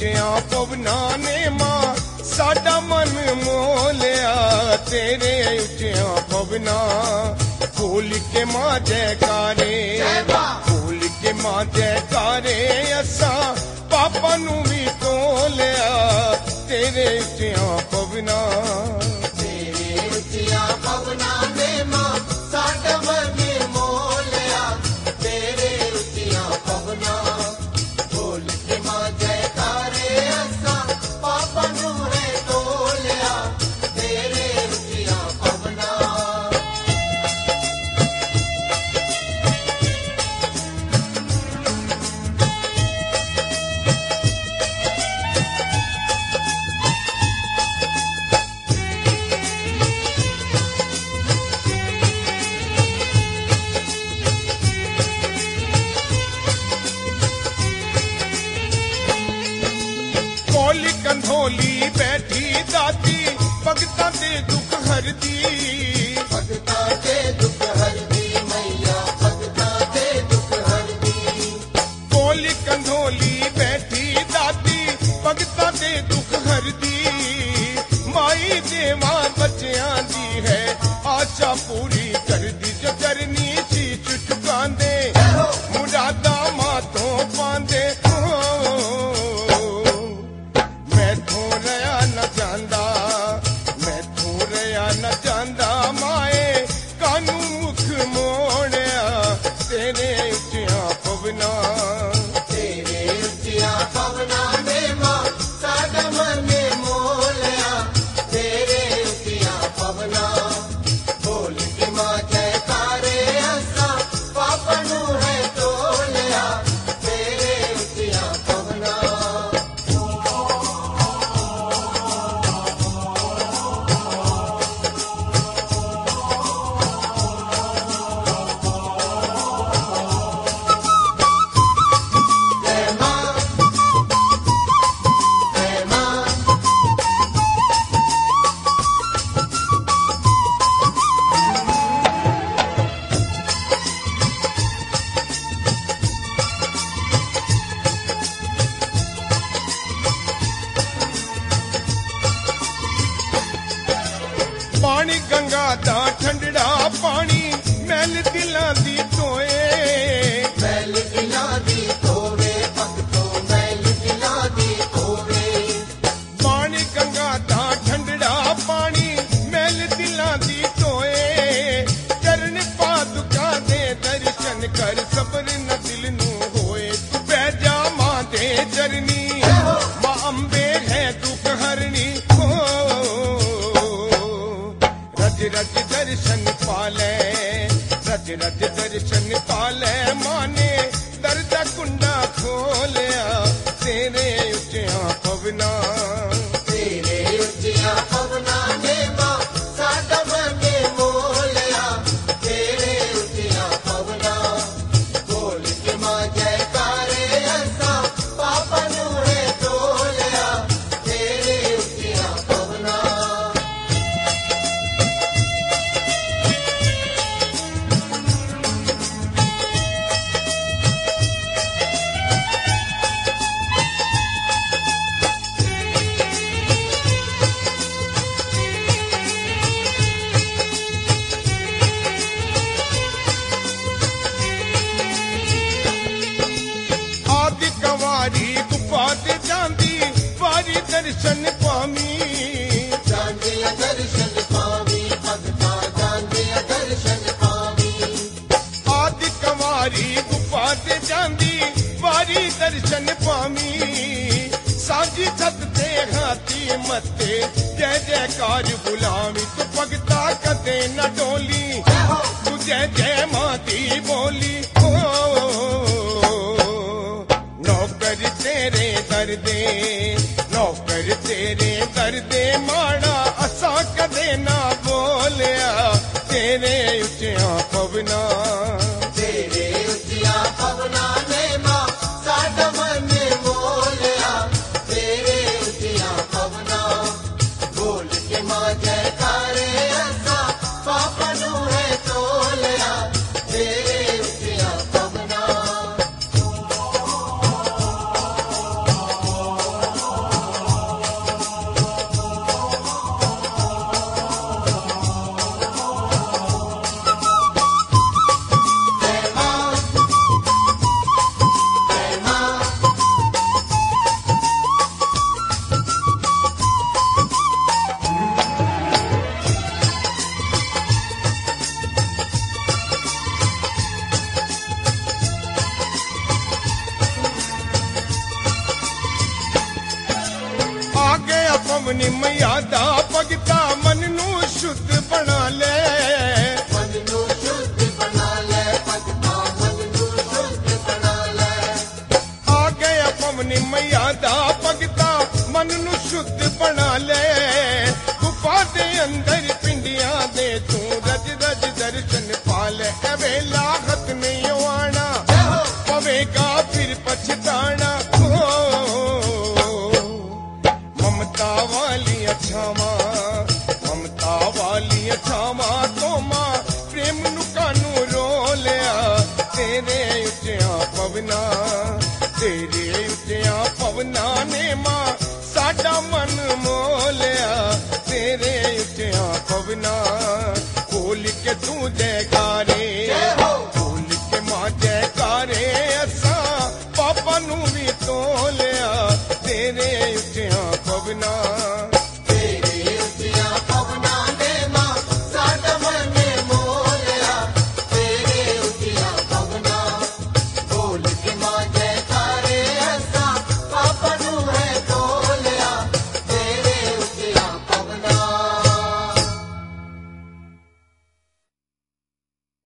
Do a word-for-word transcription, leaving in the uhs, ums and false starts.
ਉੱਚਿਆਂ ਪਵਨਾਂ ਨੇ ਮਾਂ ਸਾਡਾ ਮਨ ਮੋਹ ਲਿਆ तेरे ਉੱਚਿਆਂ ਪਵਨਾਂ बोल के मां जयकारे बोल के मां जयकारे असा पापा नू भी तोलिया तेरे ਉੱਚਿਆਂ पवना तेरे ਉੱਚਿਆਂ पवना ने मां साडा मन मोह लिया तेरे ਉੱਚਿਆਂ पवना बोल के मां जयकारे असा पापा नू है तोलिया तेरे ਉੱਚਿਆਂ पवना कंधोली बैठी दाती भगतां दे दुख हरदी भगतां दे दुख हरदी मैया भगतां दे दुख हरदी कोली कंधोली बैठी दाती भगतां दे दुख हरदी माई देवा बच्चियां दी है आशा पूरी करदी जो करनी शीश झुकांदे मुरादा माथों पांदे न जांदा माए कानू मुख मोड़िया तेरे ਉੱਚਿਆਂ पवना तेरे ਉੱਚਿਆਂ पवना ने मां साडा मन मोह लिया तेरे ਉੱਚਿਆਂ पवना बोल के मां जयकारे असा पापा नू है तोलिया तेरे ਉੱਚਿਆਂ पवना पानी गंगा दा ठंडड़ा पानी मैल दिलां दी धोए मैल दिलां दी धोवे भगतो मैल दिलां दी धोवे पानी गंगा दा ठंडड़ा पानी मैल दिलां दी धोए चरण पादुका दे दर्शन कर सबर न दिल नू होए तू बह जा मां दे चरनी मां अंबे है दुख हरनी हो रज रज दर्शन पाले रज रज दर्शन पाले माने दर्द कुंडा खोलिया तेरे ਉੱਚਿਆਂ पवना तेरे ਉੱਚਿਆਂ पवना ने मां साडा मन मोह लिया तेरे ਉੱਚਿਆਂ पवना बोल के मां जयकारे असा पापा नू है तोलिया तेरे ਉੱਚਿਆਂ पवना आदि कवारी गुफा ते जांदी वारी दर्शन पामी जांदे दर्शन पावी भगता जांदे दर्शन पावी आदि कवारी गुफा ते जांदी वारी दर्शन पामी सांझी छत ते हाथी मत्ते जय जयकार गुलामी तू भगता कदे न डोली तू जय जय मां दी बोली हो नौकर तेरे दर्दे नौकर तेरे दर्दे माड़ा असा कदे ना बोलिया तेरे ਉੱਚਿਆਂ पवना तेरे ਉੱਚਿਆਂ पवना ने मां साडा मन मोह लिया तेरे ਉੱਚਿਆਂ पवना बोल के मां जयकारे असा पापा नू है तोलिया तेरे ਉੱਚਿਆਂ पवना ਪਵਨੀ ਮਈਆ ਦਾ ਭਗਤਾ ਮਨ ਨੂੰ ਸ਼ੁੱਧ ਬਣਾ ਲੈ ਮਨ ਨੂੰ ਸ਼ੁੱਧ ਬਣਾ ਲੈ ਭਗਤਾ ਮਨ ਨੂੰ ਸ਼ੁੱਧ ਬਣਾ ਲੈ ਆ ਗਿਆ ਪਵਨੀ ਮਈਆ ਦਾ ਭਗਤਾ ਮਨ ਨੂੰ ਸ਼ੁੱਧ ਬਣਾ ਲੈ ਗੁਫਾ ਦੇ ਅੰਦਰ ਪਿੰਡੀਆਂ ਦੇ ਤੂੰ ਰਜ ਰਜ ਦਰਸ਼ਨ ਪਾ ਲੈ ਐ ਵੇਲਾ ਖਤ ਨਹੀਂ ਆਣਾ ਪਵੇਗਾ ਫਿਰ ਪਛਤਾਣਾ ममता वाली छावा ममता वाली छावा तो मां प्रेम नु कानू रो लिया तेरे उच्चिया पवना तेरे उच्चिया पवना ने मां